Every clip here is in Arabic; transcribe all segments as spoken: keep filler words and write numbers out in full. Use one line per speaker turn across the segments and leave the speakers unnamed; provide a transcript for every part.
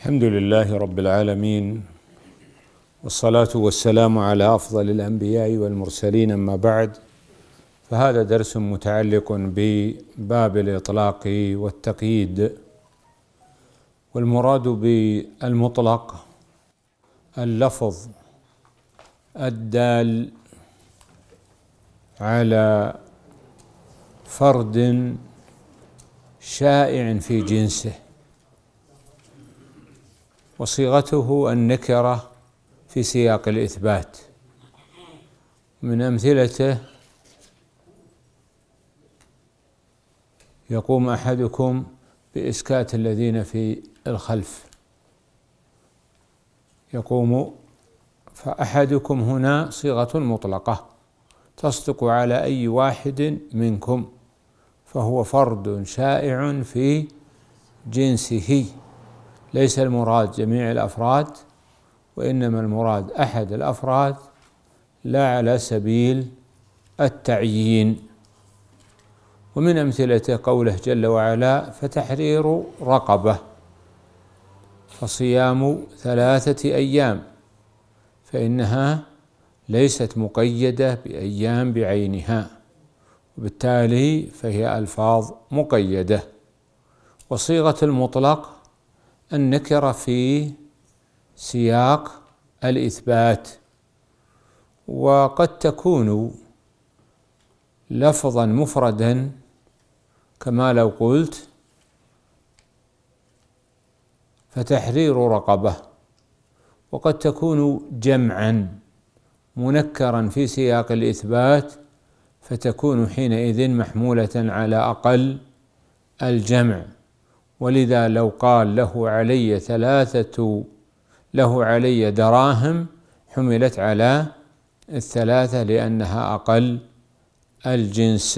الحمد لله رب العالمين، والصلاة والسلام على أفضل الأنبياء والمرسلين، أما بعد، فهذا درس متعلق بباب الإطلاق والتقييد. والمراد بالمطلق اللفظ الدال على فرد شائع في جنسه، وصيغته النكرة في سياق الإثبات. من أمثلته: يقوم أحدكم بإسكات الذين في الخلف. يقوم، فأحدكم هنا صيغة مطلقة تصدق على أي واحد منكم، فهو فرد شائع في جنسه، ليس المراد جميع الأفراد، وإنما المراد أحد الأفراد، لا على سبيل التعيين. ومن أمثلته قوله جل وعلا: فتحرير رقبة، فصيام ثلاثة أيام، فإنها ليست مقيدة بأيام بعينها، وبالتالي فهي ألفاظ مقيدة. وصيغة المطلق النكرة في سياق الإثبات، وقد تكون لفظا مفردا كما لو قلت فتحرير رقبة، وقد تكون جمعا منكرا في سياق الإثبات، فتكون حينئذ محمولة على أقل الجمع. ولذا لو قال له علي ثلاثة له علي دراهم، حملت على الثلاثة لأنها أقل الجنس.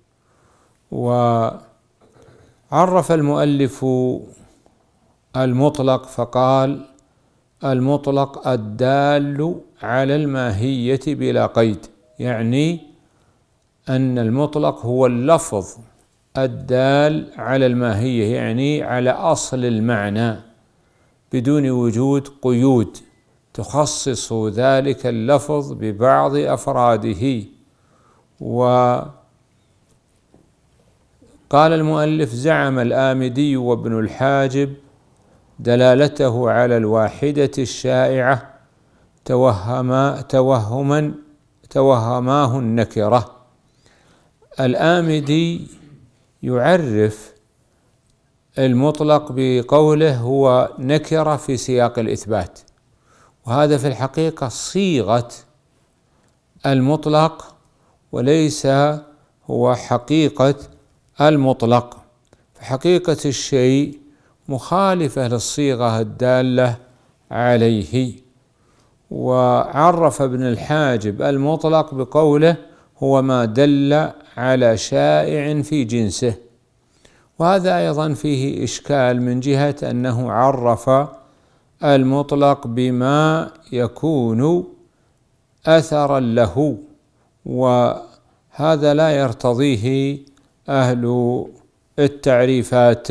وعرف المؤلف المطلق فقال: المطلق الدال على الماهية بلا قيد، يعني أن المطلق هو اللفظ الدال على الماهية، يعني على أصل المعنى، بدون وجود قيود تخصص ذلك اللفظ ببعض أفراده. وقال المؤلف: زعم الآمدي وابن الحاجب دلالته على الواحدة الشائعة، توهما توهما توهماه النكرة. الآمدي يعرف المطلق بقوله هو نكرة في سياق الإثبات، وهذا في الحقيقة صيغة المطلق وليس هو حقيقة المطلق، فحقيقة الشيء مخالفة للصيغة الدالة عليه. وعرف ابن الحاجب المطلق بقوله هو ما دل على شائع في جنسه، وهذا أيضا فيه إشكال من جهة أنه عرف المطلق بما يكون أثرا له، وهذا لا يرتضيه أهل التعريفات.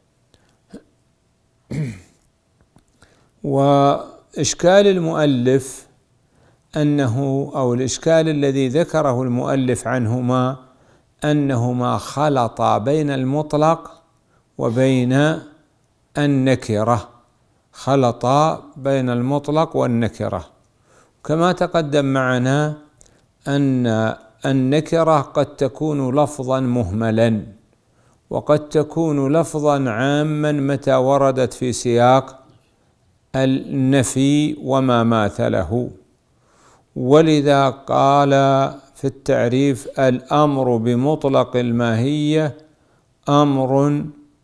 وإشكال المؤلف أنه أو الإشكال الذي ذكره المؤلف عنهما أنهما خلطا بين المطلق وبين النكرة، خلطا بين المطلق والنكرة. كما تقدم معنا أن النكرة قد تكون لفظا مهملا، وقد تكون لفظا عاما متى وردت في سياق النفي وما ماثله. ولذا قال في التعريف: الأمر بمطلق الماهية أمر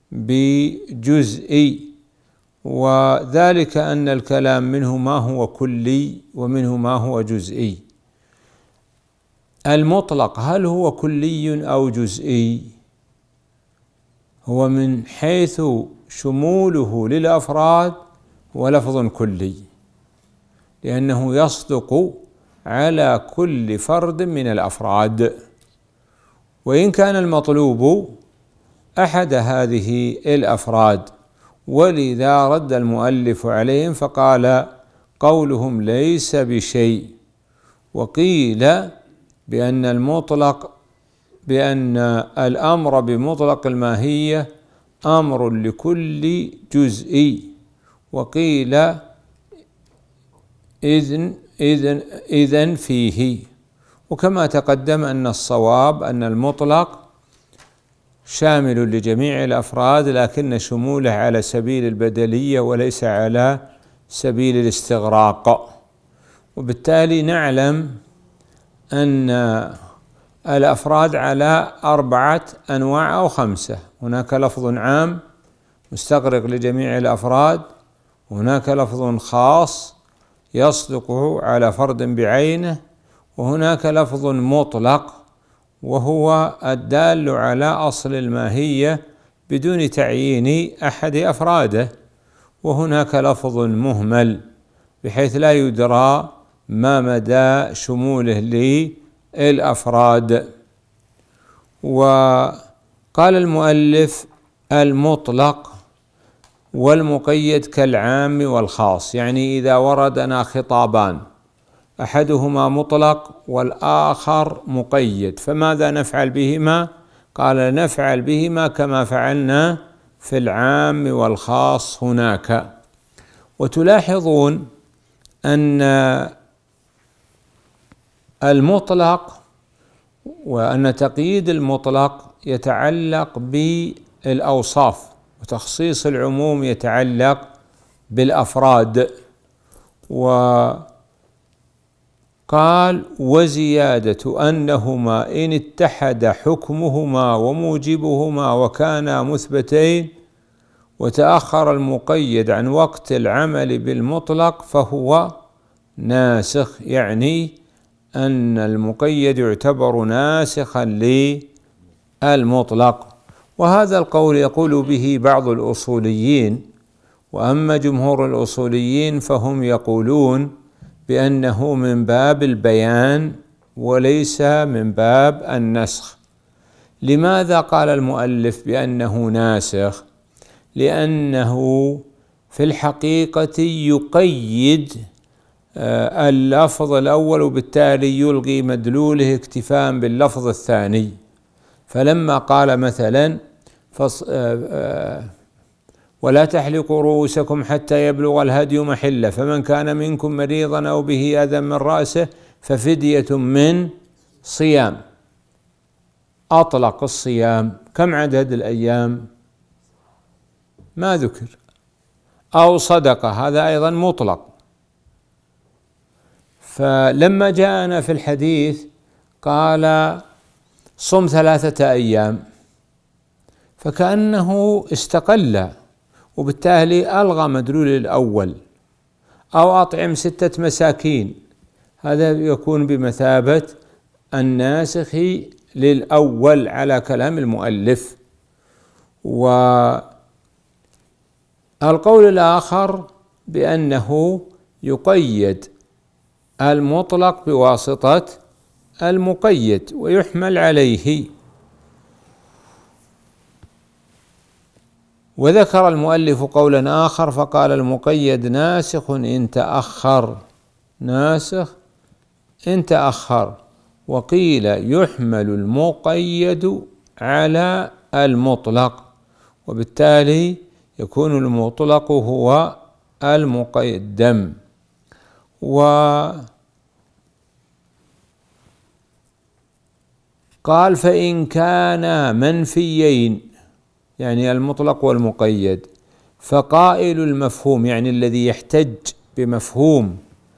بجزئي، وذلك أن الكلام منه ما هو كلي ومنه ما هو جزئي. المطلق هل هو كلي أو جزئي؟ هو من حيث شموله للأفراد هو لفظ كلي، لأنه يصدق على كل فرد من الأفراد، وإن كان المطلوب أحد هذه الأفراد، ولذا رد المؤلف عليهم فقال قولهم ليس بشيء. وقيل بأن المطلق بأن الأمر بمطلق الماهية أمر لكل جزئي، وقيل إذن إذن إذن فيه. وكما تقدم أن الصواب أن المطلق شامل لجميع الأفراد، لكن شموله على سبيل البدلية وليس على سبيل الاستغراق. وبالتالي نعلم أن الأفراد على أربعة أنواع أو خمسة: هناك لفظ عام مستغرق لجميع الأفراد، وهناك لفظ خاص يصدق على فرد بعينه، وهناك لفظ مطلق وهو الدال على أصل الماهية بدون تعيين أحد أفراده، وهناك لفظ مهمل بحيث لا يدرى ما مدى شموله للأفراد. وقال المؤلف المطلق والمقيد كالعام والخاص، يعني إذا وردنا خطابان أحدهما مطلق والآخر مقيد فماذا نفعل بهما؟ قال نفعل بهما كما فعلنا في العام والخاص هناك. وتلاحظون أن المطلق وأن تقييد المطلق يتعلق بالأوصاف، وتخصيص العموم يتعلق بالأفراد. وقال وزيادة أنهما إن اتحد حكمهما وموجبهما وكانا مثبتين وتأخر المقيد عن وقت العمل بالمطلق فهو ناسخ، يعني أن المقيد يعتبر ناسخا للمطلق. وهذا القول يقول به بعض الأصوليين، وأما جمهور الأصوليين فهم يقولون بأنه من باب البيان وليس من باب النسخ. لماذا قال المؤلف بأنه ناسخ؟ لأنه في الحقيقة يقيد اللفظ الأول وبالتالي يلغي مدلوله اكتفاء باللفظ الثاني. فلما قال مثلا ولا تحلقوا رؤوسكم حتى يبلغ الهدي محله فمن كان منكم مريضا أو به أذى من رأسه ففدية من صيام، أطلق الصيام. كم عدد الأيام؟ ما ذكر. أو صدقة، هذا أيضا مطلق. فلما جاءنا في الحديث قال صم ثلاثة أيام فكأنه استقل، وبالتالي ألغى مدلول الأول. أو أطعم ستة مساكين، هذا يكون بمثابة الناسخ للأول على كلام المؤلف. والقول الآخر بأنه يقيد المطلق بواسطة المقيد ويحمل عليه. وذكر المؤلف قولا آخر فقال المقيد ناسخ إن تأخر، ناسخ إن تأخر. وقيل يحمل المقيد على المطلق، وبالتالي يكون المطلق هو المقدم. وقال فإن كانا منفيين، يعني المطلق والمقيد، فقائل المفهوم يعني الذي يحتج بمفهوم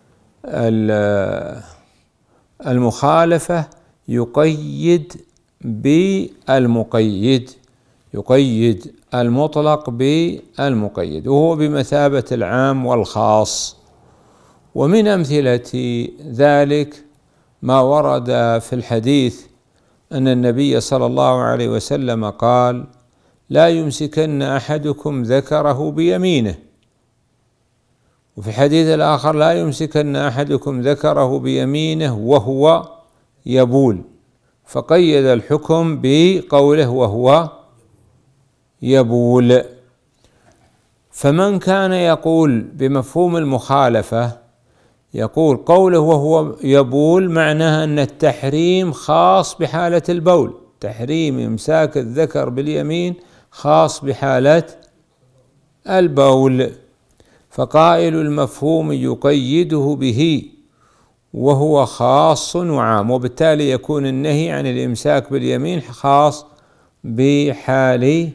المخالفة يقيد بالمقيد، يقيد المطلق بالمقيد، وهو بمثابة العام والخاص. ومن أمثلة ذلك ما ورد في الحديث أن النبي صلى الله عليه وسلم قال لا يمسكن أحدكم ذكره بيمينه، وفي الحديث الآخر لا يمسكن أحدكم ذكره بيمينه وهو يبول، فقيد الحكم بقوله وهو يبول. فمن كان يقول بمفهوم المخالفة يقول قوله وهو يبول معناه أن التحريم خاص بحالة البول، تحريم إمساك الذكر باليمين خاص بحالة البول. فقائل المفهوم يقيده به وهو خاص وعام، وبالتالي يكون النهي عن الإمساك باليمين خاص بحال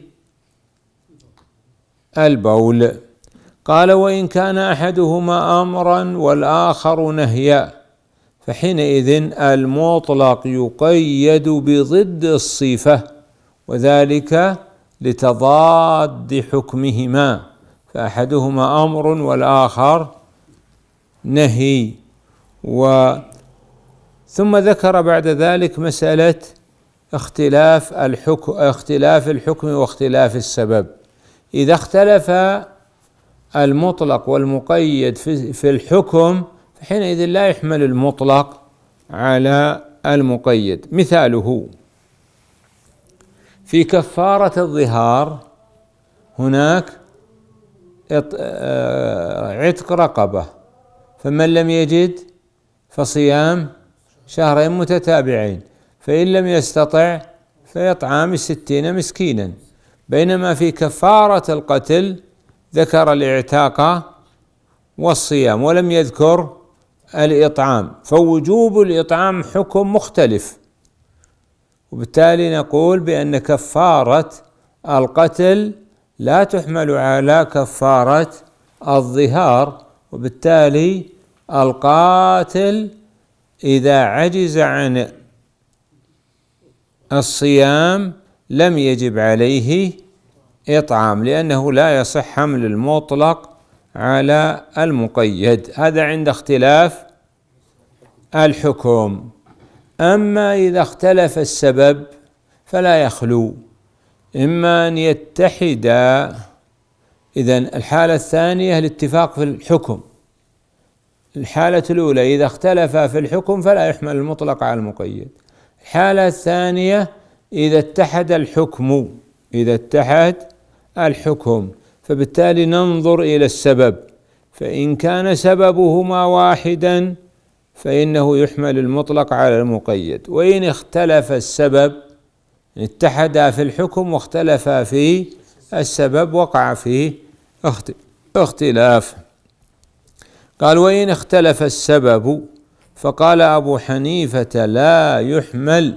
البول. قال وإن كان أحدهما أمرا والآخر نهيا فحينئذ المطلق يقيد بضد الصفة، وذلك لتضاد حكمهما، فأحدهما أمر والآخر نهي. و ثم ذكر بعد ذلك مسألة اختلاف الحكم اختلاف الحكم واختلاف السبب. إذا اختلف المطلق والمقيد في الحكم فحينئذ لا يحمل المطلق على المقيد. مثاله في كفارة الظهار هناك عتق رقبة، فمن لم يجد فصيام شهرين متتابعين، فإن لم يستطع فيطعام ستين مسكينا. بينما في كفارة القتل ذكر الاعتاق والصيام ولم يذكر الإطعام، فوجوب الإطعام حكم مختلف، وبالتالي نقول بأن كفارة القتل لا تحمل على كفارة الظهار، وبالتالي القاتل إذا عجز عن الصيام لم يجب عليه إطعام، لأنه لا يصح حمل المطلق على المقيد. هذا عند اختلاف الحكم. أما إذا اختلف السبب فلا يخلو، إما أن يتحدا. إذن الحالة الثانية الاتفاق في الحكم. الحالة الأولى إذا اختلف في الحكم فلا يحمل المطلق على المقيد. الحالة الثانية إذا اتحد الحكم إذا اتحد الحكم فبالتالي ننظر إلى السبب، فإن كان سببهما واحدا فإنه يحمل المطلق على المقيد، وإن اختلف السبب اتحدا في الحكم واختلفا في السبب وقع فيه اختلاف. قال وإن اختلف السبب، فقال أبو حنيفة لا يحمل،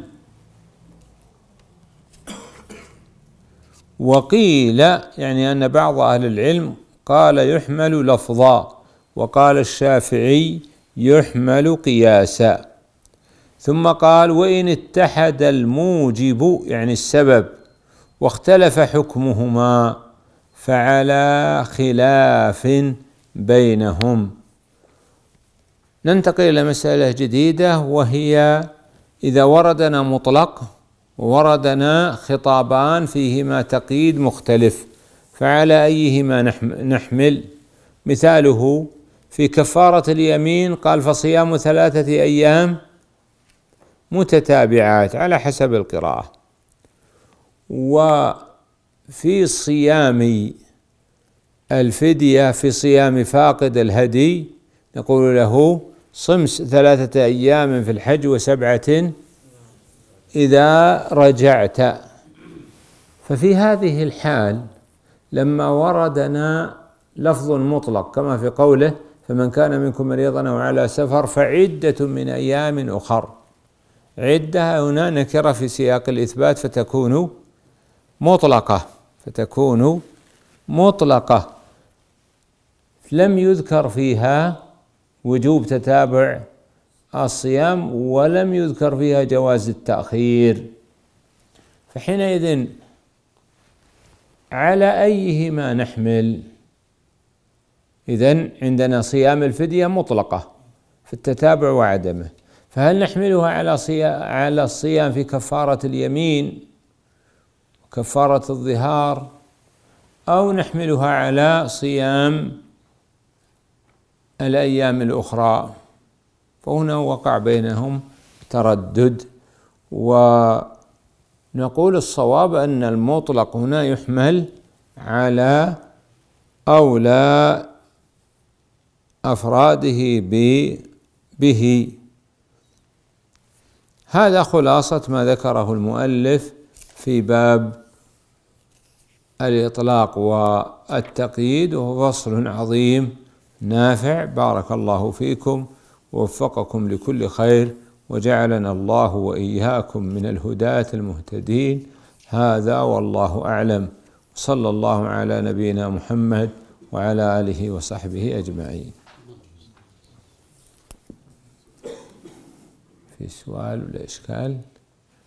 وقيل يعني أن بعض أهل العلم قال يحمل لفظا، وقال الشافعي يحمل قياسا. ثم قال وإن اتحد الموجب يعني السبب واختلف حكمهما فعلى خلاف بينهم. ننتقل إلى مسألة جديدة، وهي إذا وردنا مطلق ووردنا خطابان فيهما تقييد مختلف فعلى أيهما نحمل؟ مثاله في كفارة اليمين قال فصيام ثلاثة أيام متتابعات على حسب القراءة، وفي صيام الفدية في صيام فاقد الهدي نقول له صم ثلاثة أيام في الحج وسبعة إذا رجعت. ففي هذه الحال لما وردنا لفظ مطلق كما في قوله فمن كان منكم مريضا أو على سفر فعدة من أيام أخر، عدة هنا نكرة في سياق الإثبات فتكون مطلقة فتكون مطلقة لم يذكر فيها وجوب تتابع الصيام ولم يذكر فيها جواز التأخير، فحينئذ على أيهما نحمل؟ إذن عندنا صيام الفدية مطلقة في التتابع وعدمه، فهل نحملها على صيام على الصيام في كفارة اليمين وكفارة الظهار، أو نحملها على صيام الأيام الأخرى؟ فهنا وقع بينهم تردد، ونقول الصواب أن المطلق هنا يحمل على أولى أفراده به. هذا خلاصة ما ذكره المؤلف في باب الإطلاق والتقييد، وهو فصل عظيم نافع. بارك الله فيكم ووفقكم لكل خير، وجعلنا الله وإياكم من الهداة المهتدين. هذا والله أعلم، صلى الله على نبينا محمد وعلى آله وصحبه أجمعين. في سؤال ولا إشكال؟